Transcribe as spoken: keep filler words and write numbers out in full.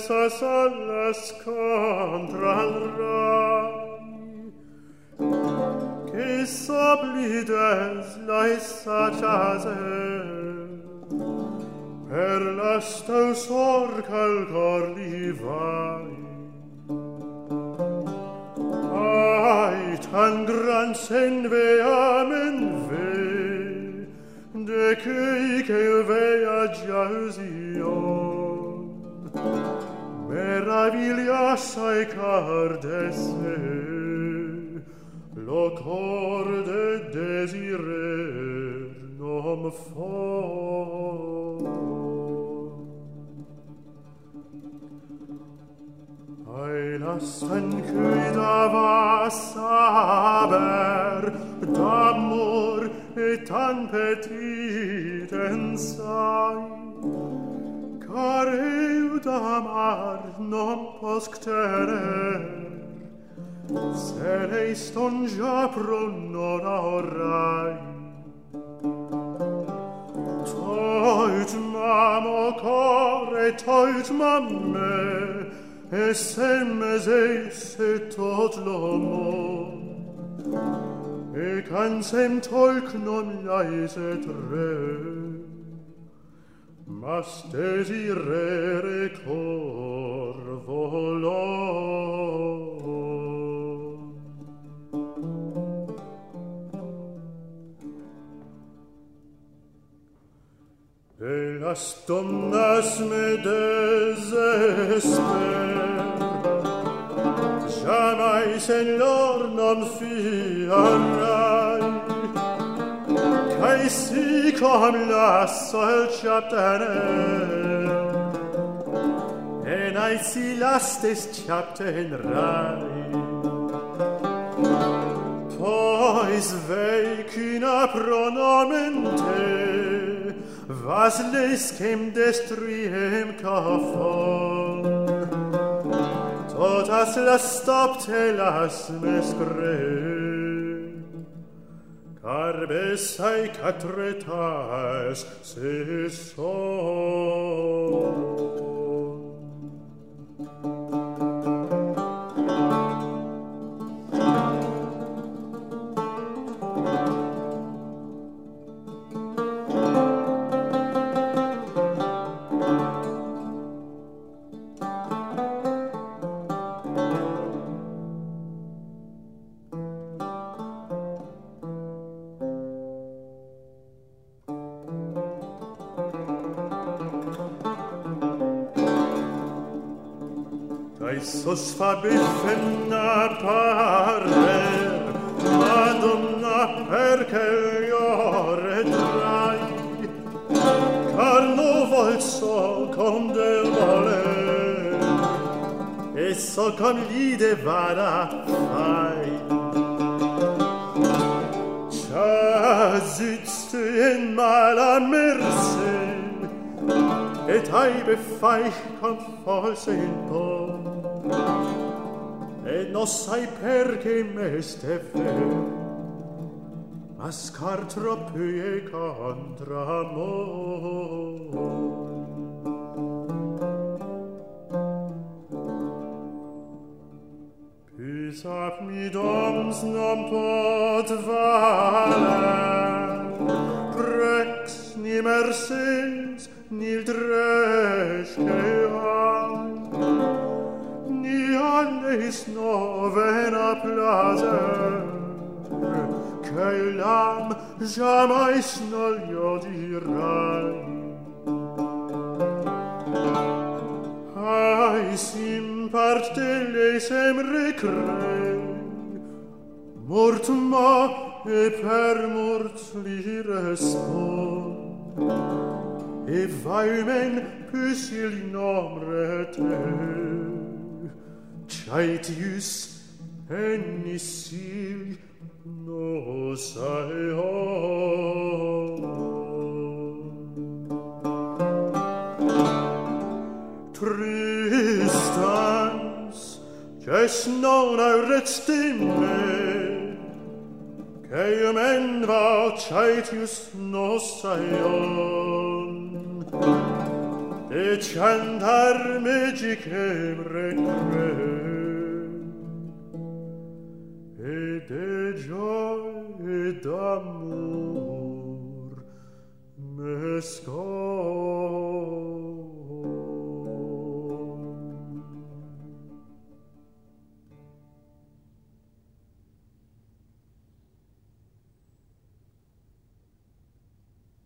senza sales contra il rai, che s'oblides laissa chase, per l'astau sorca il cor li vai. Ai, tan gran sen veamen ve, de che che vea giausion, meraviglia sai cardesse, lo cor de desirer nom fo. Ai, lassan che da va saber d'amor et tan petit ensai, car eu d'amar non posc tener, se lei ston già pro non orai. Toit mamo core, toit mamme, e se mese se tot l'homo, e cansem tolc non laise tre, mas desirere cor volò. E las donnas me desesper, jamais en lor non fiarai, cae si com lasso el chaptener, en ai si lastes chaptenerai. Pois vecina pronomente, was lescem destruiem cafon, totas las stopte las mescre, car besai catretas se son. Sos fabiffen apparer, Madonna, perché gliore trai, car no vol so com del voler, e so com li devara fai. Cia sitzt in mala merce, et hai befai com false in po, e non sai perché me ste fe, ma scar troppo e contra mo. Pis ab mi doms non pot valer, prex ni mercens ni dresch che hai, ni alles noven plaser, che l'am jamais non io dirai. Ai, sim parte lesem recre, mort ma e per mort li respond, e vaimen pus il nombre te, Caetius en isil nos aeon. Tristans, ques non auret stimme, che men va Caetius nos aeon, e et cantar magicem requiem, et de joy et d'amor mescol